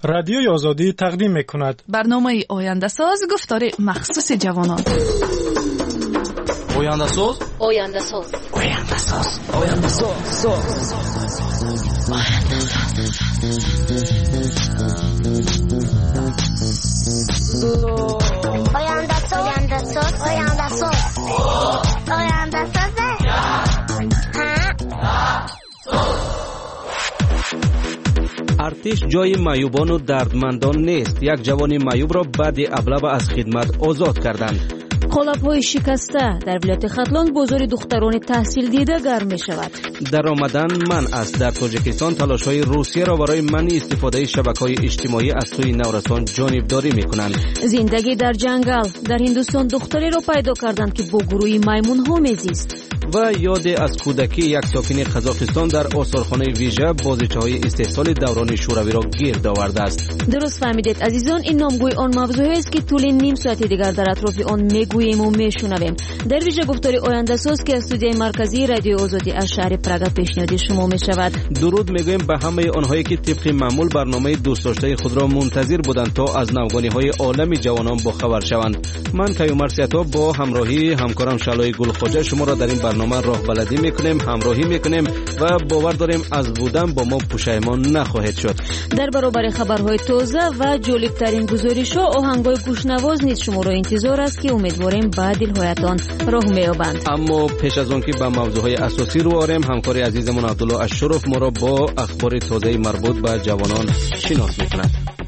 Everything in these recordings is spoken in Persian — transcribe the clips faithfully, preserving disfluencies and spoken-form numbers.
رادیوی آزادی تقدیم می‌کند. برنامه آینده ساز گفتار مخصوص جوانان. آینده ساز آینده ساز آینده ساز آینده ساز آینده ساز آینده ساز آینده ساز آینده ساز ارتش جای معیوبان و دردمندان نیست. یک جوان معیوب را بعد ابلغ از خدمت آزاد کردند. قالب‌های شکسته در ولایت ختلان بازار دختران تحصیل دیده گرم می شود. در آمدن من است. در تاجیکستان تلاش‌های روسیه را برای منع استفاده شبکه‌های اجتماعی از سوی نورسان جانبداری می‌کنند. زندگی در جنگل. در هندوستان دختری را پیدا کردند که با گروهی میمون‌ها میزیست. و یاد از کودکی یک ساکن قزاقستان در آثارخانه ویژه بازیچه‌های استحصال دوران شوروی را گرد آورده است. درست فهمیدید عزیزان، این نامگوی آن موضوعی است که طول نیم ساعت دیگر در اطراف آن میگوییم و میشنویم. در ویژه گفتار آینده ساز که استودیوی مرکزی رادیو آزادی از شهر پراگ پیشنهاد شما می شود. درود میگویم به همه آنهایی که طبق معمول برنامه دوست داشته خود را منتظر بودند تا از نوگانی‌های عالم جوانان با خبر شوند. من کیومرث سیاتا با همراهی همکارم شلای گلخواجه شما را در این برنامه راه بلدی میکنیم، همراهی میکنیم و باور داریم از بودن با ما پشیمان نخواهید شد. در برابر خبرهای تازه و جالبترین گزارش‌ها آهنگ‌های گوشنواز نیز شما را انتظار است که امیدواریم به دل‌هایتان راه می‌یابند. اما پیش از آن که به موضوعهای اساسی رو آریم، همکار عزیزمون عبدالله اشرف ما را با اخبار تازه مربوط به جوانان شناس می‌کند.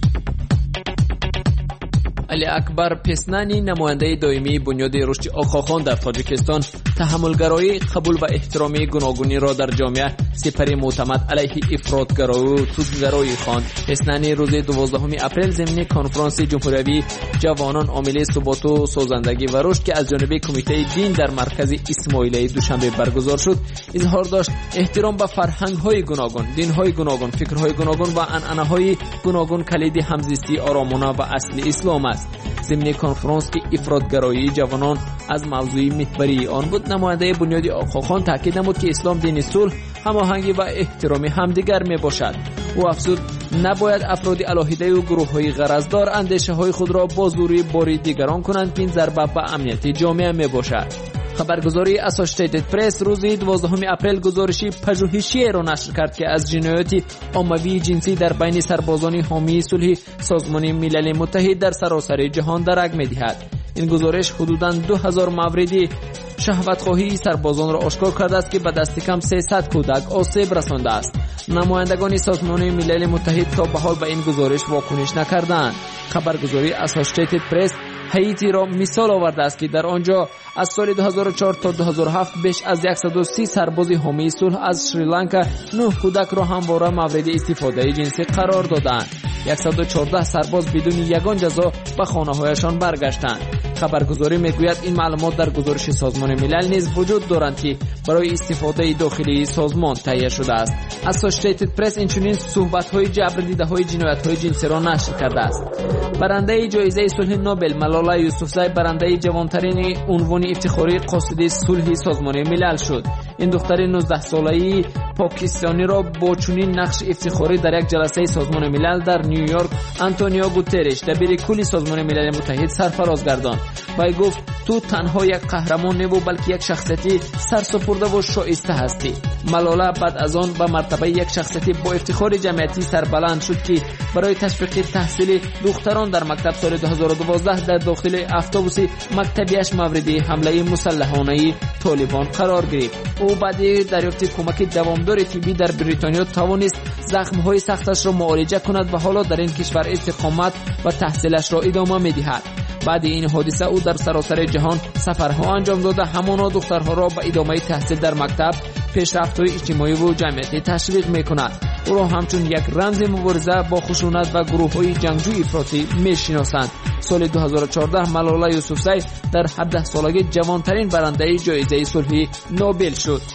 علی اکبر پسنانی نماینده دائمی بنیاد رشد آقاخان در تاجیکستان تحملگرایی، قبول و احترام گوناگونی را در جامعه سپر معتمد علیه افراطگرایی و توسنگرایی خواند. پسنانی روز دوازدهم اپریل ضمن کنفرانس جمهوری جوانان عامل ثبات و سازندگی و رشد که از جانب کمیته دین در مرکز اسماعیلیه دوشنبه برگزار شد اظهار داشت احترام به فرهنگ‌های گوناگون، دین‌های گوناگون، فکرهای گوناگون و عنعنه‌های گوناگون کلید همزیستی آرامانه و اصل اسلام است. ضمن کنفرانس که افراطگرایی جوانان از موضوع محوری آن بود، نماینده بنیاد آقاخان تاکید نمود که اسلام دین صلح، هماهنگی و احترام همدیگر می باشد. او افزود نباید افراد علاهیده و گروه‌های غرضدار اندیشه‌های خود را با زوری باری دیگران کنند که این ضربه به امنیت جامعه می باشد. خبرگزاری اسوسییتد پرس روز دوازدهم اپریل گزارشی پژوهشی را نشر کرد که از جنایات عمومی جنسی در بین سربازان حامی صلح سازمان ملل متحد در سراسر جهان درک می‌دهد. این گزارش حدوداً دو هزار مورد شهوت‌خواهی سربازان را آشکار کرده است که به دست کم سیصد کودک آسیب رسانده است. نمایندگان سازمان ملل متحد تا به حال به این گزارش واکنش نکردند. خبرگزاری اسوسییتد پرس هایتی را مثال آورده است که در آنجا از سال دو هزار و چهار تا دو هزار و هفت بیش از صد و سی سرباز حامی صلح از شریلانکا نه کودک را همواره مورد استفاده جنسی قرار دادند. صد و چهارده سرباز بدون یگان جزا به خانه‌هایشان برگشتند. خبرگزاری میگوید این معلومات در گزارش سازمان ملل نیز وجود دارند که برای استفاده داخلی سازمان تهیه شده است. اسوسییتد پرس اینچنین صحبت‌های جبر دیده‌های جنایت‌های جنسی را نشر کرده است. برنده جایزه صلح نوبل ملالا یوسفزای برنده جوانترین عنوان افتخاری قاصد صلح سازمان ملل شد. این دختر نوزده ساله‌ای پاکستانی را با چنین نقش افتخاری در یک جلسه سازمان ملل در نیویورک آنتونیو گوترش دبیر کل سازمان ملل متحد سرفراز گرداند. وی گفت تو تنها یک قهرمان نبود بلکه یک شخصیت سرسپرده و شایسته هستی. ملالا بعد از آن به مرتبه یک شخصیت با افتخار جمعیتی سربلند شد که برای تشویق تحصیل دختران در مکتب سال دو هزار و دوازده در داخل اتوبوس مکتبیش مورد حمله مسلحانه طالبان قرار گرفت. او بعد دریافت کمک دوامدار طبی در بریتانیا توانست زخم‌های سختش را معالجه کند و حالا در این کشور استقامت و تحصیلش را ادامه می‌دهد. بعد این حادثه او در سراسر جهان سفرها انجام داده همانا دخترها را به ادامه تحصیل در مکتب، پیشرفت‌های اجتماعی و جمعیتی تشویق می‌کند. او را همچون یک رمز مبارزه با خشونت و گروه‌های جنگجو افراطی می‌شناسند. سال دو هزار و چهارده ملالا یوسفزای در هفده سالگی جوانترین برنده جایزه صلح نوبل شد.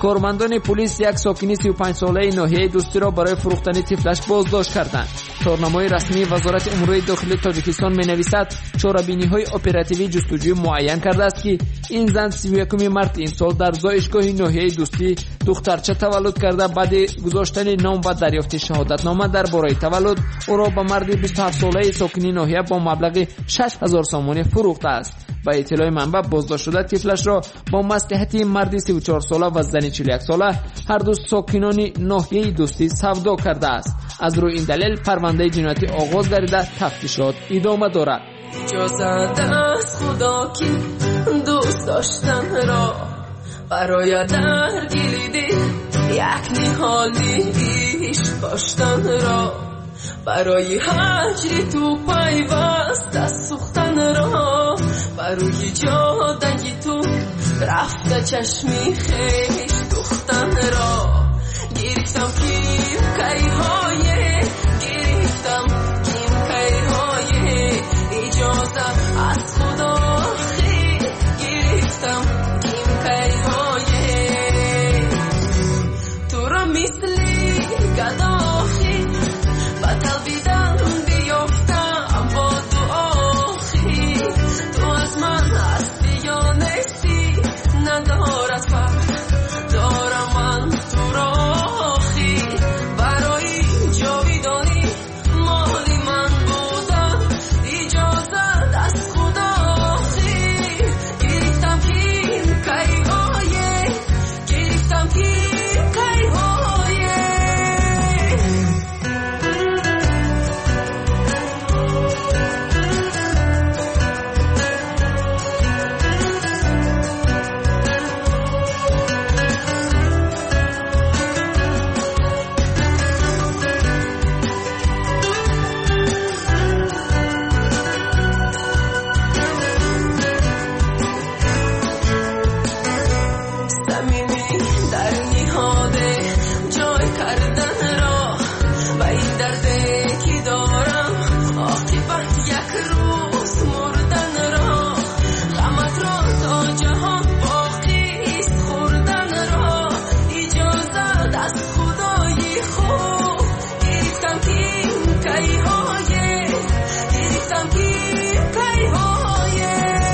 کارمندان پلیس یک ساکن سی و پنج ساله ناحیه دوستی را برای فروختن طفلش بازداشت کردند. شورنامه رسمی وزارت امور داخلی تاجیکستان می‌نویسد چاره‌بینی‌های اپراتیوی جستجوی معین کرده است که این زن سی و یکم مارس این سال در زایشگاه ناحیه دوستی دخترچه تولد کرده. بعد گذاشتن نام و دریافت شهادتنامه درباره تولد او را به مرد بیست و هفت ساله ساکن ناحیه با مبلغ شش هزار سومانی فروخته است. با اطلاع منبع بازداشت شده طفلش را با مصلحت مرد سی و چهار ساله و زن چهل و یک ساله هر دو ساکنان ناحیه دوستی سودا کرده است. از روی این دلیل پرونده جنایتی آغاز گردیده تفتیشات ادامه دارد. اجازه از خدا که دوست داشتن را برای درگیری یک نهالی عشق کاشتن را برای هجری تو پیوست سوختن را برای جادگی تو رفته چشمی خیش دوختن را گرفتم کیم کهی های گرفتم کیم کهی های اجازه از خدا خیلی گرفتم کیم کهی های تو را مثلی گداخی بطل بیدن بیافتم با دعاخی تو از من هستی یا نیستی ندارد فرق دارم من تو را آخی برای جاویدانی مالی من بودم اجازه از خدا آخی گرفتم کیم کهی های گرفتم کیم کهی های صمیمی در نهاده جای کردن را و این درده که دارم عاقبت یک روز مردن را غمت را تا جهان باقی است خوردن را اجازه از خدای خوب گرفتم کیم کهی های گرفتم کیم کهی های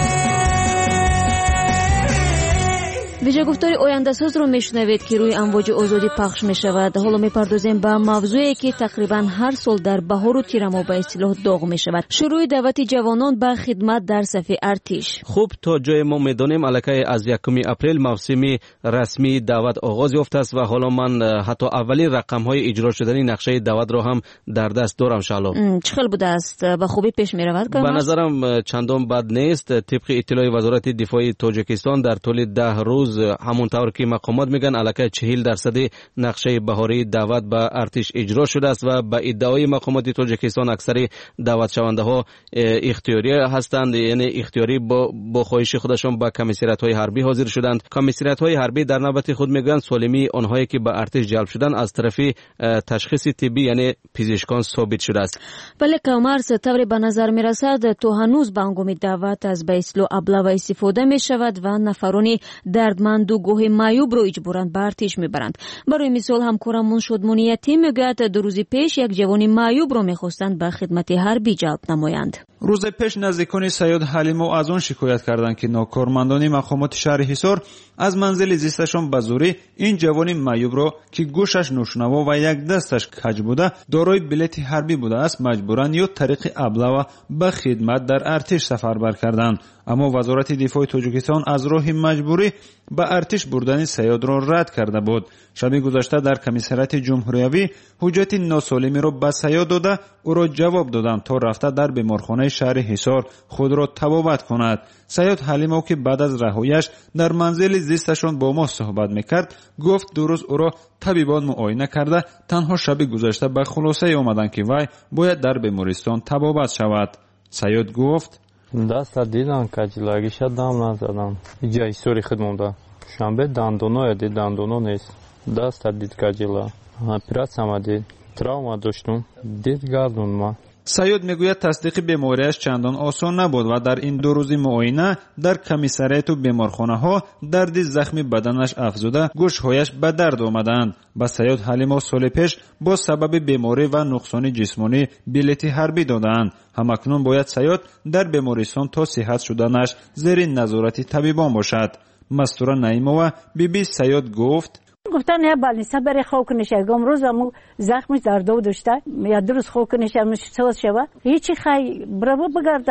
ویژه گفتاری آینده ساز رو میشنوید که روی امواج آزادی پخش میشود. حالا میپردازیم به موضوعی که تقریبا هر سال در بهار و تیر ماه به اصطلاح داغ میشود. شروع دعوت جوانان به خدمت در صف ارتش. خوب تا جای ما میدانیم الکی از یکم اپریل موسمی رسمی دعوت آغاز یافته است و حالا من حتی اولی رقم های اجرا شدنی نقشه دعوت رو هم در دست دارم. شالو چه خیلی بوده است؟ به خوبی پیش میرود؟ به نظرم چندان بد نیست. طبق اطلاع وزارت دفاع تاجیکستان در طول ده روز همونطور که مقامات میگن الکی چهل درصد نقشه بهاری دعوت به ارتش اجرا شده است و به ادعای مقامات تاجیکستان اکثر دعوت شونده ها اختیاری هستند، یعنی اختیاری با با خواهش خودشون به کمیسریت های حربی حاضر شدند. کمیسریت های حربی در نوبت خود میگن سالمی آنهایی که به ارتش جلب شدن از طرف تشخیص طبی یعنی پزشکان ثابت شده است. بله کامرس طوری به نظر میرسد تو هنوز به هنگام دعوت از به اصطلاح ابله استفاده می شود و نفرانی دردمند و گوه معیوب رو اجباراً به ارتش میبرند. برای مثال همکارمون شادمانیتی میگوید دو روز پیش یک جوان معیوب رو میخواستند به خدمت حربی جلب نمایند. روز پیش نزدیکان سید حلیمو از آن شکایت کردند که ناکارمندان مقامات شهر حصار از منزل زیستشان به زوری این جوان معیوب رو که گوشش نشنوا و یک دستش کج بوده دارای بلیط حربی بوده است مجبوراً یا طریق ابله به خدمت در ارتش سفربر کردند. اما وزارت دفاع تاجیکستان از راه مجبوری به ارتش بردن سیاد را رد کرده بود. شب گذشته در کمیسریت جمهوریوی حجت ناسالمی را به سیاد داده او را جواب دادند تا رفته در بیمارخانه شهر حصار خود را تبابت کند. سیاد حلیمو که بعد از رهاییش در منزل زیستشان با ما صحبت میکرد گفت دو روز او را طبیبان معاینه کرده تنها شب گذشته به خلاصه آمدند که وی باید در بیمارستان تبابت شود. سیاد گفت دست دیدن کجلاگیش دام نزدم جای سوری خدمونده شنبه دندونو دید دندونو نیست دست دید کجلا اپراسیون دید تراوما داشتم دید گردون ما سیاد میگوید تصدیق بیماریش چندان آسان نبود و در این دو روز معاینه در کمیسریات و بیمارخانه ها درد زخمی بدنش افزوده گوشهایش به درد آمدند. به سیاد حلیمو سال پیش با سبب بیماری و نقصان جسمانی بلیط حربی دادند. همکنون باید سیاد در بیمارستان تا صحت شدنش زیر نظارت طبیبان باشد. مستوره نعیمова بی بی سیاد گفت گفتن نه بالنیسا بره خواب کنشه امروز هم زخمش در دو داشته یا درست خواب کنشه همش ساز شوه هیچی خی برو بگرده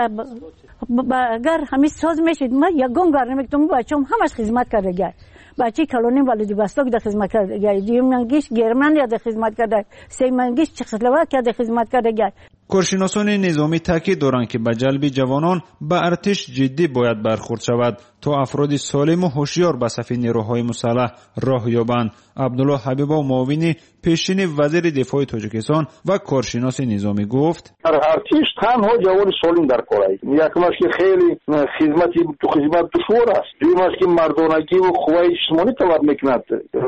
اگر همین ساز میشید ما یگان گار نمیتونم بچه‌م همش خدمت کرده گر بچه کلونی والدی بستوک در خدمت کرده گر دیمنگیش گرمن یا در خدمت کرده سیمنگیش چخسلواک در خدمت کرده گر. کارشناسان نظامی تاکید دارند که به جلب جوانان به ارتش جدی باید برخورد شود تا افراد سالم و هوشیار به صف نیروهای مسلح راه یابند. عبدالله حبیبا معاون پیشین وزیر دفاع تاجیکستان و کارشناس نظامی گفت در ارتش تنها جوان سالم در کار است. یکمش که خیلی خدمتی تو خدمت دشوار است، دومش که مردانگی و قوای جسمانی طلب میکند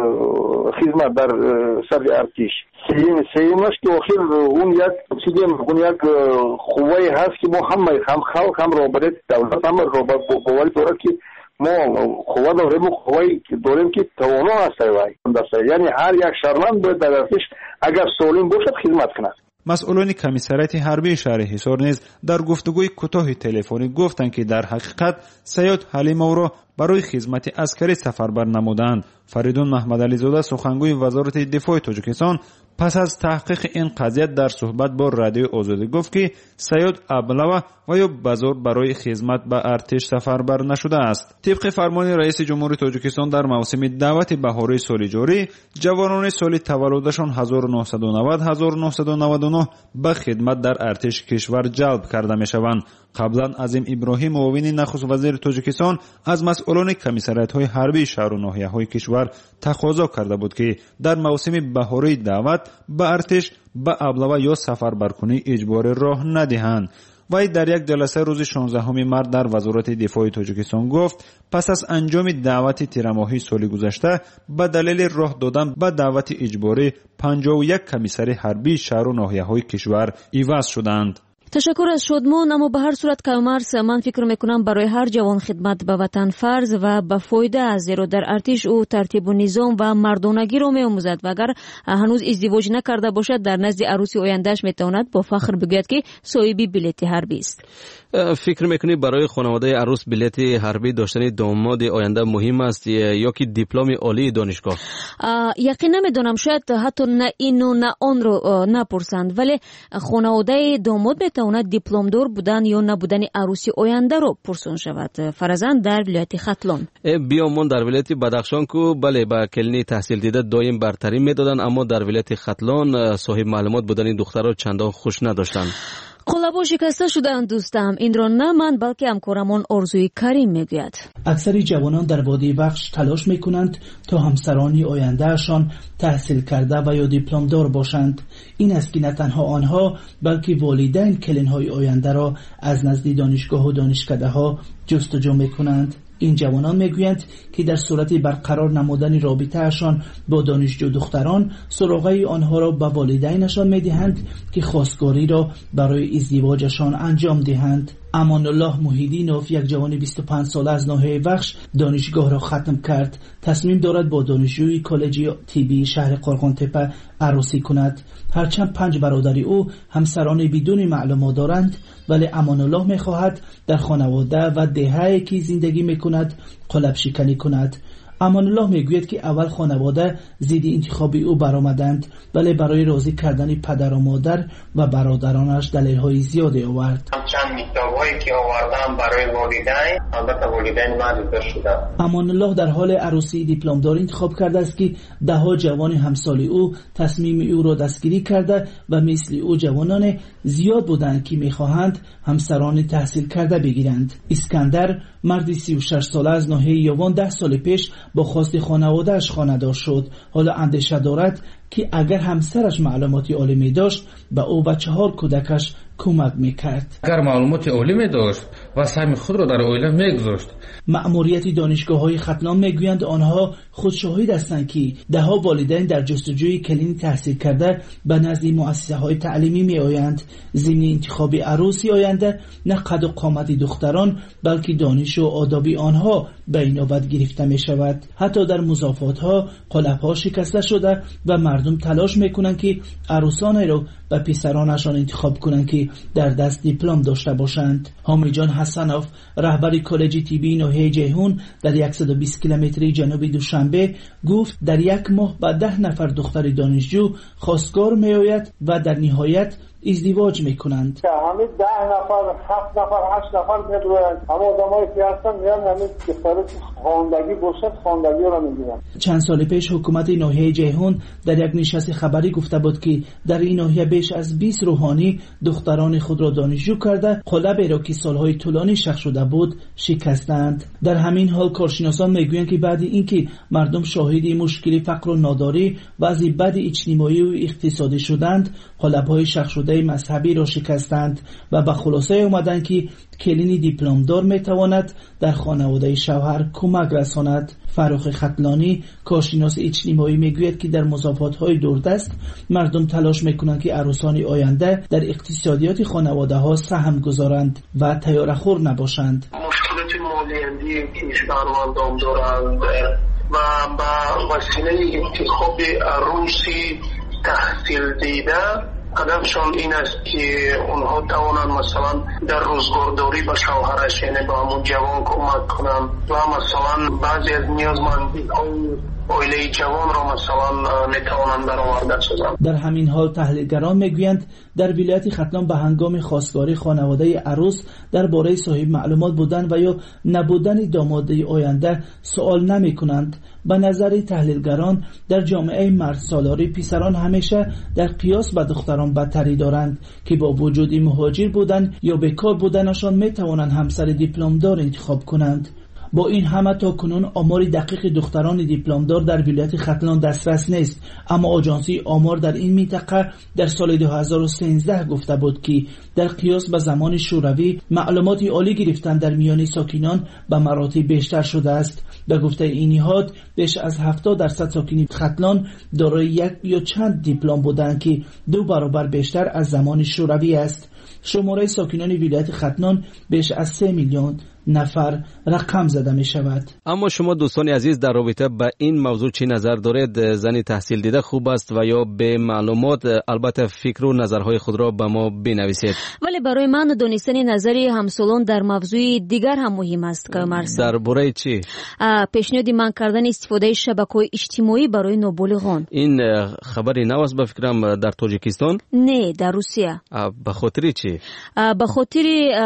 خدمت در صف ارتش. سیم سیمش که آخر اون یک چیزی اون یک قوای هست که ما هم هم خلق هم رابطه دولت هم رابطه قوای داره که ما قوا داریم و قوایی داریم که توانا هست. یعنی هر یک شهروند باید در ارتش اگر سالم باشد خدمت کند. مسئولان کمیسریات حربی شهر حصار نیز در گفتگوی کوتاه تلفنی گفتند که در حقیقت سیاد حلیمو را برای خدمت عسکری سفربر نمودند. فریدون محمدعلی زاده سخنگوی وزارت دفاع تاجیکستان پس از تحقیق این قضیه در صحبت با رادیو آزادی گفت که سیاد ابلوا و یا بازار برای خدمت به ارتش سفربر نشده است. طبق فرمان رئیس جمهور تاجیکستان در موسم دعوت بهاری سال جاری جوانان سال تولدشان هزار و نهصد و نود هزار و نهصد و نود و نه به خدمت در ارتش کشور جلب کرده میشوند. قبلا عظیم ابراهیم معاون نخست وزیر تاجیکستان از مسئولان کمیسریات‌های حربی شهر و ناحیه‌های کشور تقاضا کرده بود که در موسم بهاری دعوت به ارتش به ابلوا یا سفربرکنی اجباری راه ندهند. وی در یک جلسه روز شانزدهم مارس در وزارت دفاع تاجیکستان گفت پس از انجام دعوت تیرماهی سال گذشته به دلیل راه دادن به دعوت اجباری پنجاه و یک کمیسر حربی شهر و ناحیه‌های کشور عوض شدند. تشکر از شادمان. اما به هر صورت کامرس من فکر میکنم برای هر جوان خدمت به وطن فرض و به فایده است، زیرا در ارتش او ترتیب و نظام و مردانگی را میآموزد و اگر هنوز ازدواج نکرده باشد در نزد عروسی آیندهش میتواند با فخر بگوید که صاحب بلیط حربی است. فکر میکنی برای خانواده عروس بلیط حربی داشتن داماد آینده مهم است یا که دیپلم عالی دانشگاه؟ یقین نمیدونم، شاید حتی نه این و نه آن رو نپرسند، ولی خانواده داماد میتواند دیپلم دار بودن یا نبودن عروسی آینده رو پرسون شود. فرزند در ولایت ختلان. بیامون در ولایت بدخشان کو بله با کلینی تحصیل دیده دایم برتری میدادن، اما در ولایت ختلان صاحب معلومات بودن دخترها چندان خوش نداشتند. قلابا شکسته شدند دوستم. این را نه من بلکه همکارمان آرزوی کریم میگوید. اکثر جوانان در وادی بخش تلاش میکنند تا همسرانی آیندهشان تحصیل کرده و یا دیپلم دار باشند. این است که نه تنها آنها بلکه والدین کلینهای آینده را از نزد دانشگاه و دانشکده ها جستجو میکنند. این جوانان میگویند که در صورت برقرار نمودن رابطه‌شان با دانشجو دختران سراغه آنها را به والدینشان میدهند که خواستگاری را برای ازدواجشان انجام دهند. امان الله محیدینوف یک جوان بیست و پنج ساله از ناحیه بخش دانشگاه را ختم کرد. تصمیم دارد با دانشجوی کالج طبی شهر قرغن‌تپه عروسی کند. هرچند پنج برادر او همسران بدون معلومات دارند، ولی امان الله میخواهد در خانواده و دهه‌ای که زندگی میکند قلب شکنی کند. امان الله میگوید که اول خانواده ضد انتخاب او برآمدند، ولی برای راضی کردن پدر و مادر و برادرانش دلایل زیادی آورد. چند میتابایی که آوردم برای والدین، البته والدین معذور شدند. امان الله در حال عروسی دیپلم دار انتخاب کرده است که ده ها جوان همسال او تصمیم او را دستگیری کرده و مثل او جوانان زیاد بودند که میخواهند همسران تحصیل کرده بگیرند. اسکندر مردی سی و شش ساله از ناحیه یوان ده سال پیش با خواست خانواده‌اش خانه‌دار شد. حالا اندیشه دارد که اگر همسرش معلومات عالی می داشت به او و چهار کودکش کمک میکرد. اگر معلومات عالی می داشت و سهم خود را در عائله میگذاشت. مأموریت دانشگاه های ختلان میگویند آنها خود شاهد هستند که ده ها والدین در جستجوی کلین تحصیل کرده به نزد مؤسسه های تعلیمی می آیند. ضمن انتخاب عروسی آینده نه قد و قامت دختران بلکه دانش و آدابی آنها به اینابت گرفته می شود. حتی در مضافات ها قالب ها شکسته شده و مردم تلاش میکنند که عروسانی را به پسرانشان انتخاب کنند که در دست دیپلم داشته باشند. حامد جان حسنوف رهبر کالج طبی ناحیه جیهون در صد و بیست کیلومتری جنوب دوشنبه گفت در یک ماه با ده نفر دختر دانشجو خواستگار می آید و در نهایت ازدواج میکنند. همه ده نفر، هفت نفر، هشت نفر میدونند. اما آدمایی که هستن میان همه دختر خواندگی باشد خواندگی را میگیرند. چند سال پیش حکومت ناحیه جیهون در یک نشست خبری گفته بود که در این ناحیه بیش از بیست روحانی دختران خود را دانشجو کرده قالبی را که سالهای طولانی شق شده بود شکستند. در همین حال کارشناسان میگویند که بعد اینکه مردم شاهد مشکل فقر و ناداری و از بد اجتماعی و اقتصادی شدند قالب‌های شق شده مذهبی را شکستند و به خلاصه اومدند که کلین دیپلمدار میتواند در خانواده شوهر کمک رساند. فروخ ختلانی کارشناس اجتماعی میگوید که در مضافات‌های دوردست مردم تلاش میکنند که عروسان آینده در اقتصادیات خانواده ها سهم گذارند و تیاره‌خور نباشند. مشکلات مالیاتی که شهروندان دارند و با وسیله انتخاب عروسی تحصیل دیده هدفشان این است که اونها توانند مثلا در روزگارداری به شوهرش یعنی به همون جوان کمک کنند و مثلا بعضی از نیازمندی های عائله جوان را مثلا میتوانند برآورده سازند. در همین حال تحلیلگران میگویند در ولایت ختلان به هنگام خواستگاری خانواده عروس درباره صاحب معلومات بودن و یا نبودن داماده آینده سوال نمی کنند. به نظر تحلیلگران در جامعه مرد سالاری پسران همیشه در قیاس به دختران بدتری دارند که با وجود مهاجر بودن یا بیکار بودنشان می توانند همسر دیپلمدار انتخاب کنند. با این همه تا کنون آمار دقیق دختران دیپلمدار در ولایت ختلان دسترس نیست، اما آژانسی آمار در این منطقه در سال دو هزار و سیزده گفته بود که در قیاس به زمان شوروی معلومات عالی گرفتن در میان ساکنان به مراتب بیشتر شده است. به گفته این نهاد بیش از هفتاد درصد ساکنین ختلان دارای یک یا چند دیپلم بودند که دو برابر بیشتر از زمان شوروی است. شماره ساکنان ولایت ختلان بیش از سه میلیون نفر رقم زده می شود. اما شما دوستان عزیز در رابطه با این موضوع چی نظر دارید؟ زنی تحصیل دیده خوب است و یا به معلومات؟ البته فکر و نظرهای خود را به ما بنویسید. ولی برای من دانستن نظری همسالان در موضوع دیگر هم مهم است که مرسا. درباره چی؟ پیشنهاد من کردن استفاده شبکه‌های اجتماعی برای نابالغان. این خبری نو است به فکرم در تاجیکستان؟ نه، در روسیه. به خاطر چی؟ به خاطر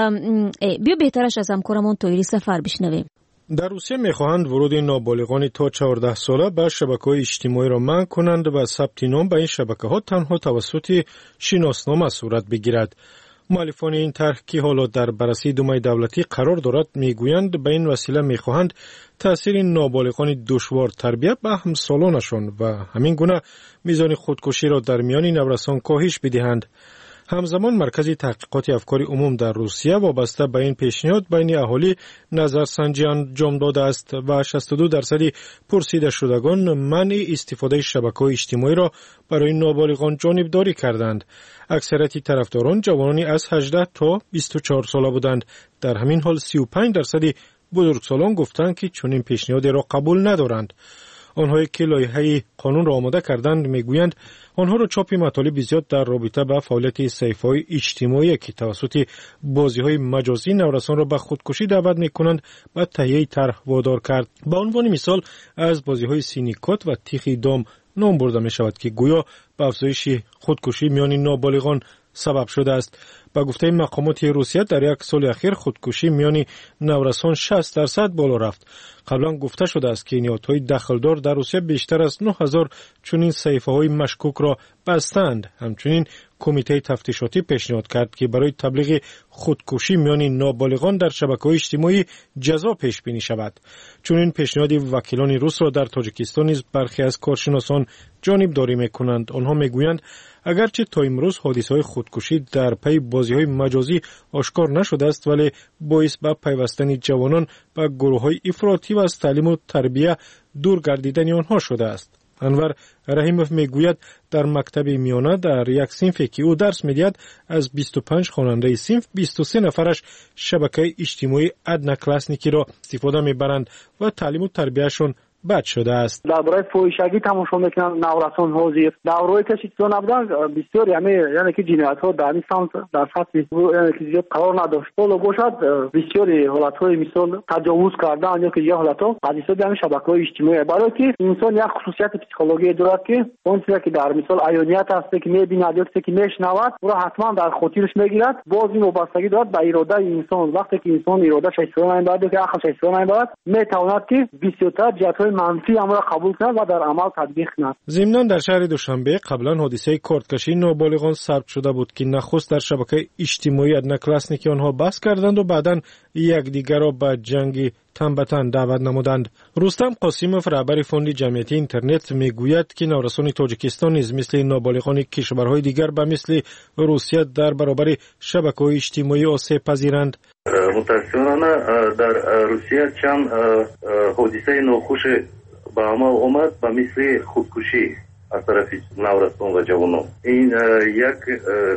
بیا بهترش از همکارمون تویری سفر بشنویم. در روسیه میخواهند ورود نابالغان تا چهارده ساله به شبکه‌های اجتماعی را منع کنند و ثبت نام به این شبکه‌ها تنها توسط شناسنامه صورت بگیرد. مؤلفان این طرح که حالا در بررسی دومای دولتی قرار دارد میگویند به این وسیله میخواهند تأثیر نابالغان دشوار تربیت به همسالانشان و همین گونه میزان خودکشی را در میان نوجوانان کاهش بدهند. همزمان مرکز تحقیقات افکار عموم در روسیه وابسته به این پیشنهاد بین اهالی نظرسنجی انجام داده است و شصت و دو درصد پرسیده شدگان منع استفاده شبکه‌های اجتماعی را برای نابالغان جانبداری کردند. اکثریت طرفداران جوانانی از هجده تا بیست و چهار ساله بودند. در همین حال سی و پنج درصد بزرگسالان گفتند که چنین پیشنهادی را قبول ندارند. آنهایی که لایحه قانون را آماده کردند میگویند آنها را چاپ مطالب زیاد در رابطه با فعالیت صحیفه‌های اجتماعی که توسط بازی‌های مجازی نوجوانان را به خودکشی دعوت می‌کنند و تهیه طرح وادار کرد. به عنوان مثال از بازی‌های سینیکات و تیخ دام نام برده می‌شود که گویا به افزایش خودکشی میان نابالغان سبب شده است. با گفته مقامات روسیه در یک سال اخیر خودکشی میان نوجوانان شصت درصد بالا رفت. قبلا گفته شده است که نهادهای دخلدار در روسیه بیشتر از نه هزار چنین صحیفه‌های مشکوک را بستند. همچنین کمیته تفتیشاتی پیشنهاد کرد که برای تبلیغ خودکشی میان نابالغان در شبکه‌های اجتماعی جزا پیش بینی شود. چون این پیشنهاد وکیلان روس را در تاجیکستان نیز برخی از کارشناسان جانبداری میکنند. آنها میگویند اگرچه تا امروز حادثه‌های خودکشی در پی بازی‌های مجازی آشکار نشده است، ولی باعث به پیوستن جوانان به گروه‌های افراطی و از تعلیم و تربیت دور گردیدن آنها شده است. انور رحیموف میگوید در مکتب میانه در یک صنفی که او درس میدهد از بیست و پنج خواننده صنف بیست و سه نفرش شبکه اجتماعی ادنا کلاسنیکی را استفاده میبرند و تعلیم و تربیتشون بد شده است. درباره فحشگی تماشا میکنن نورسان حاضر دورای کشی تو نبودن بسیار یعنی یعنی که جنایت ها در این سمت در سطح یعنی که زیاد قرار نداشت بالا باشد بسیار حالت های مثال تجاوز کردن یا که یه حالت ها حدیثات همین شبکه های اجتماعی برای که انسان یک خصوصیت پسیکولوژی دارد که اون چیزی که در مثال عیانیت هست که میبیند یا که میشنود او را حتما در خاطرش میگیرد. باز این وابستگی دارد به اراده انسان. وقتی که انسان اراده شایستگی ندارد که عقل شایستگی ندارد میتواند که بسیارتر جهت منفی امر قبول کند و در عمل تطبیق کند. ضمناً در شهر دوشنبه قبلا حادثه کارتکشی نابالغان ثبت شده بود که نخست در شبکه اجتماعی ادنا کلاسنیکی آنها بحث کردند و بعداً یکدیگر را به جنگ تن به تن دعوت نمودند. رستم قاسیموف رهبر فوند جمعیتی اینترنت میگوید که نورسان تاجیکستان نیز مثل نابالغان کشورهای دیگر به مثل روسیه در برابر شبکه‌های اجتماعی آسیب پذیرند. متاسفانه در روسیه چند حادثه ناخوش به عمل آمد به مثل خودکشی از طرف نورسان و جوانان. این یک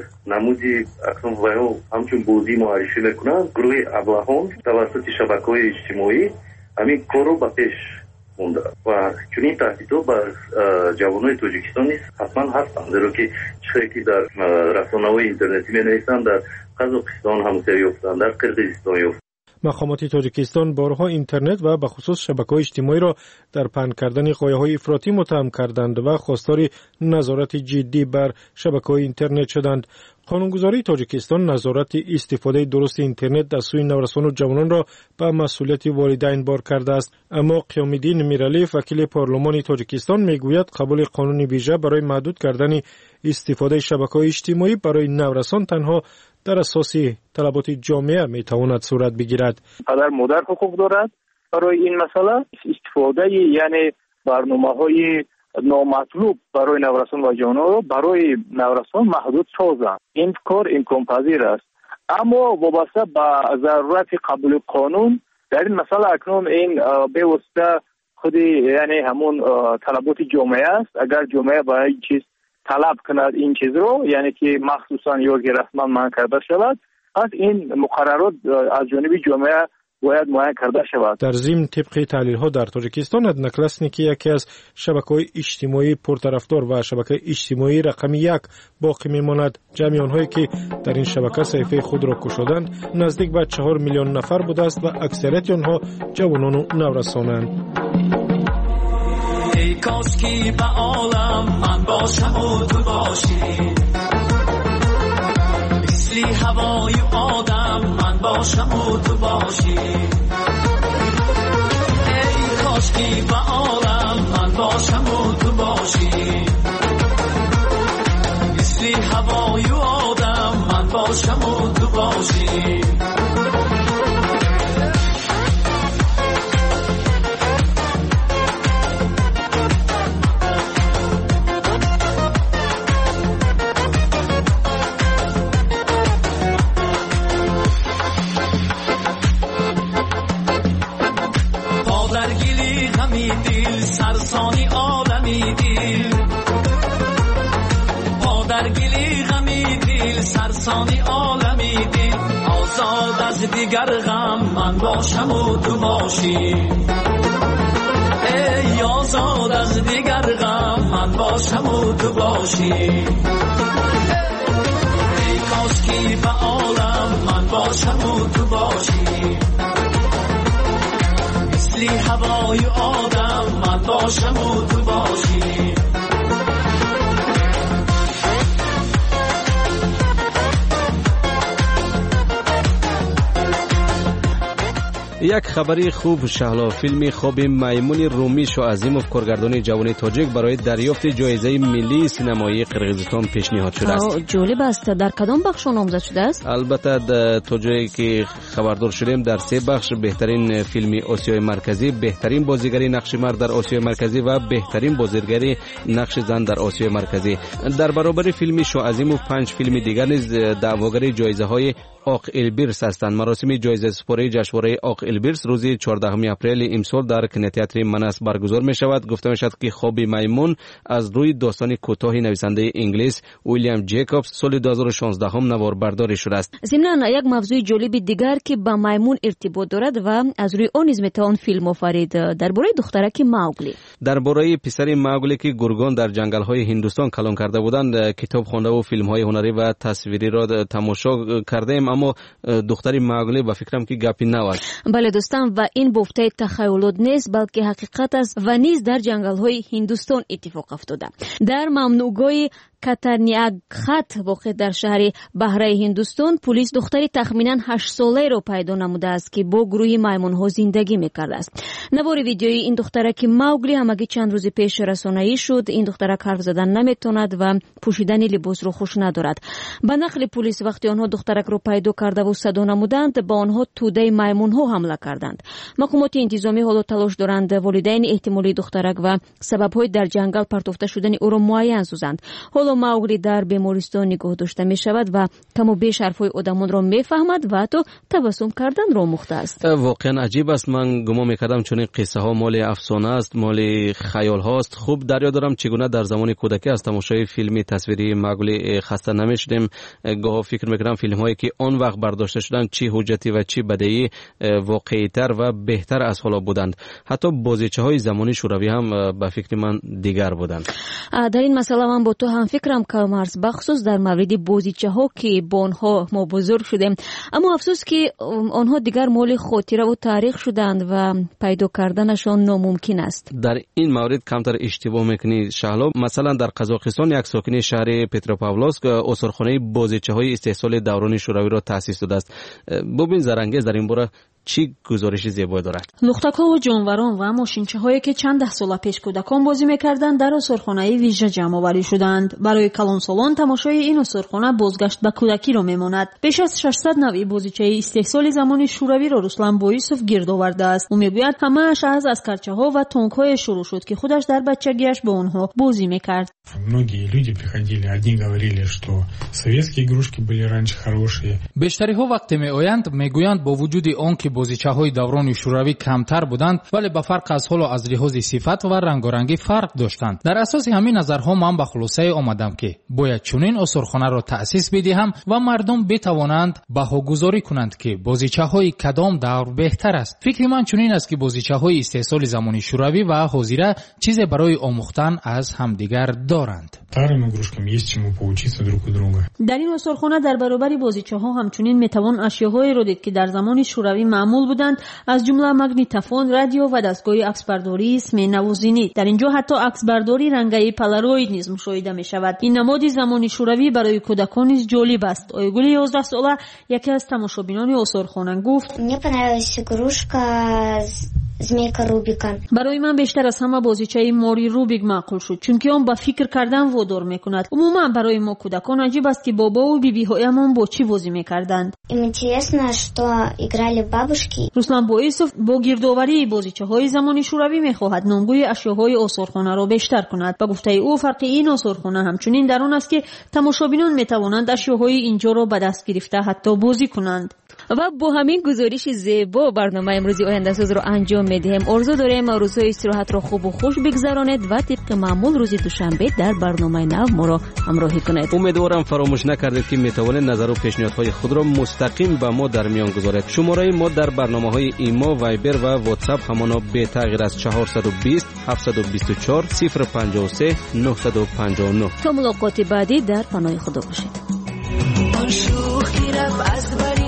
نمودی اکنون ویو همچون بودی معرفی میکنند. گروه ابلهان توسط شبکه‌های اجتماعی همین کار رو به پیش مونده و چنین تهدیدها بر جوانای تاجیکستان نیست حتما هستند، زیرا که چیزی که در رسانه‌های اینترنتی می‌نویسند در قزاقستان هم یافتند، در قرقیزستان یافتند. مقامات تاجیکستان بارها اینترنت و به خصوص شبکه‌های اجتماعی را در پهن کردن غایه‌های افراطی متهم کردند و خواستار نظارت جدی بر شبکه‌های اینترنت شدند. قانونگذاری تاجیکستان نظارت استفاده درست اینترنت از سوی نورسان و جوانان را به مسئولیت والدین بار کرده است. اما قیام‌الدین میرعلیف وکیل پارلمان تاجیکستان میگوید قبول قانون ویژه برای محدود کردن استفاده شبکه‌های اجتماعی برای نورسان تنها در اساس طلبات جامعه میتواند صورت بگیرد. پدر مادر حقوق دارد برای این مسئله استفاده یعنی برنامه‌های نامطلوب برای نورسان و جوانان را برای نورسان محدود سازند. این کار امکان پذیر است، اما وابسته به ضرورت قبول قانون در این مسئله اکنون این به واسطه خودی یعنی همون طلبات جامعه است. اگر جامعه برای این چیز طلب کند این چیز رو یعنی که مخصوصا یا که رسما منع کرده شود، از این مقررات از جانب جامعه باید معین کرده شود. در ضمن طبق تحلیل ها در تاجیکستان ادنا کلاسنیکی یکی از شبکه‌های اجتماعی پرطرفدار و شبکه اجتماعی رقم یک باقی میماند. جمعی آنهایی که در این شبکه صفحه خود را گشودند نزدیک به چهار میلیون نفر بوده است و اکثریت آنها جوانان و نورسانند. ای کاش که به عالم من باشم و تو باشی، مثلی هوای آدم من باشم و تو باشی. ای کاش که به عالم من باشم و تو باشی، مثلی هوای آدم من باشم و تو باشی. سرسانی عالمی دل پادرگیلی غمی دل سرسانی عالمی دل آزاد از دیگر غم من باشم و تو باشی. ای آزاد از دیگر غم من باشم و تو باشی. ای کاش که به عالم من باشم و تو باشی، مثلی هوای آدم من باشم و تو باشی. یک خبری خوب شهلا فیلم خواب میمون رومی شوعظیموف کارگردان جوان تاجیک برای دریافت جایزه ملی سینمایی قرقیزستان پیشنهاد شده است. جالب است. در کدام بخش نامزد شده است؟ البته تا جایی که خبردار شدیم در سه بخش: بهترین فیلم آسیای مرکزی، بهترین بازیگری نقش مرد در آسیای مرکزی و بهترین بازیگری نقش زن در آسیای مرکزی. در برابر فیلم شوعظیموف پنج فیلم دیگر نیز دعواگر جایزه های آق البرز هستند. مراسم جایزه سپاری جشنواره آق البرز روز چهاردهم اپریل امسال در کینوتئاتر مناس برگزار می شود. گفته می شود که خواب میمون از روی داستان کوتاه نویسنده انگلیس ویلیام جیکوبز سال دو هزار و شانزده هم نوار برداری شده است. ضمن یک موضوع جالب دیگر که با میمون ارتباط دارد و از روی آن نیز میتوان فیلم آفرید درباره دخترک ماوگلی. درباره پسر ماوگلی که گرگان در جنگل های هندوستان کلان کرده بودند کتاب خوانده و فیلم های هنری و تصویری را تماشا کردیم، اما دختری ماوگلی با فکرم که گپی نبود. بله دوستان، و این بافته تخیلات نیست بلکه حقیقت است و نیز در جنگل های هندوستان اتفاق افتاده. در ممنوعگاه کاترنیاگخت واقع در شهر بحره هندوستان پلیس دختری تخمینا هشت ساله را پیدا نموده است که با گروه میمون‌ها زندگی می‌کرده است. نوار ویدیویی این دخترک ماوگلی همگی چند روز پیش رسانه‌ای شد. این دخترک حرف زدن نمی‌تواند و پوشیدن لباس را خوش ندارد. به نقل پلیس وقتی آنها دخترک را پیدا کرده و صدا نمودند با آنها توده میمون‌ها حمله کردند. مقامات انتظامی حالا تلاش دارند والدین احتمالی دخترک و سبب‌های در جنگل پرتافته شدن او را معین سازند. حالا ماوگلی در بیمارستان نگاه داشته می شود و کم و بیش حرفهای آدمان را می فهمد و حتی تبسم کردن را آموخته است. واقعا عجیب است. من گمان می‌کردم چون این قصه ها مال افسانه است، مال خیال هاست. خوب دریا دارم چگونه در زمان کودکی از تماشای فیلم تصویری ماوگلی خسته نمی‌شدیم. گاه فکر می‌کردم فیلم هایی که آن وقت برداشته شدند چی حجتی و چی بدیهی واقعی‌تر و بهتر از حالا بودند. حتی بازیچه‌های زمانی شوروی هم به فکر من دیگر بودند. در این مسئله من با تو هم فکرم کامرس، بخصوص در مورد بازیچه‌ها که با آنها ما بزرگ شدیم، اما افسوس که آنها دیگر مال خاطره و تاریخ شدند و پیدا کردنشان ناممکن است. در این مورد کمتر اشتباه میکنی شهلا. مثلا در قزاقستان یک ساکن شهر پتروپاولوسک آثارخانه بازیچه‌های استحصال دوران شوروی را تأسیس داده است. ببین زرنگز در این باره چی گزارش زیبایی دارد. لختک‌ها و جانوران و ماشینچه‌هایی که چند ده سال پیش کودکان بازی می‌کردند در آثارخانه ویژه جمع‌آوری شدند. برای کلانسالان تماشای این آثارخانه بازگشت به کودکی را می‌ماند. بیش از ششصد نوع بازیچه استحصال زمان شوروی را رسلان بویسوف گرد آورده است. او می‌گوید همه‌اش از اسکرچه‌ها و تانک‌های شروع شد که خودش در بچگیش با آنها بازی می‌کرد. Многие люди приходили, одни говорили, что советские игрушки были раньше хорошие. بیشتری‌ها وقتی می‌آیند می‌گویند با وجود آنکه بازیچه‌های دوران شوروی کمتر بودند ولی به فرق از حال و از لحاظ صفت و رنگارنگی فرق داشتند. در اساس همین نظرها من به خلاصه آمدم که باید چنین آثارخانه را تأسیس بدهم و مردم بتوانند بهاگذاری کنند که بازیچه‌های کدام دور بهتر است. فکر من چنین است که بازیچه‌های استحصال زمان شوروی و حاضره چیز برای آموختن از همدیگر دارند. Старым игрушкам есть чему поучиться друг у друга. در این آثارخانه در برابر بازیچه‌ها همچنین میتوان اشیاءهایی را دید که در زمان شوروی معمول بودند، از جمله مگنیتوفون، رادیو و دستگاه عکسبرداری اسم نوازینی. در اینجا حتی عکسبرداری رنگی پلاروید نیز مشاهده می شود. این نماد زمان شوروی برای کودکان نیز جالب است. آیگل یازده ساله یکی از تماشابینان آثارخانه گفت: Мне понравилась игрушка زمیکا روبیکان. برای من بیشتر از همه بازیچه ماری روبیک معقول شد، چون که آن با فکر کردن وادار میکند. عموما برای ما کودکان عجیب است که بابا و بیبی هایمان با چی بازی میکردند. Им интересно, что играли бабушки. رسلان بویسوف با گردآوری بازیچه های زمان شوروی میخواهد نامگوی اشیاهای آثارخانه را بیشتر کند. با گفته او فرق این آثارخانه همچنین در آن است که تماشابینان میتوانند اشیاهای اینجا را به دست گرفته حتی بازی کنند. و با همین گزارش زیبا برنامه امروزی آینده ساز رو انجام میدیم. آرزو داریم روزهای استراحت رو خوب و خوش بگذرانید و طبق معمول روز دوشنبه در برنامه نو ما رو همراهی کنید. امیدوارم فراموش نکردید که میتوانید نظر و پیشنهادهای خود را مستقیم با ما در میان گذارید. شماره ما در برنامه‌های ایما، وایبر و واتساپ همانا به تغییر از چهارصد و بیست هفتصد و بیست و چهار صفر پنجاه و سه نهصد و پنجاه و نه. تا ملاقات بعدی در پناه خدا باشید.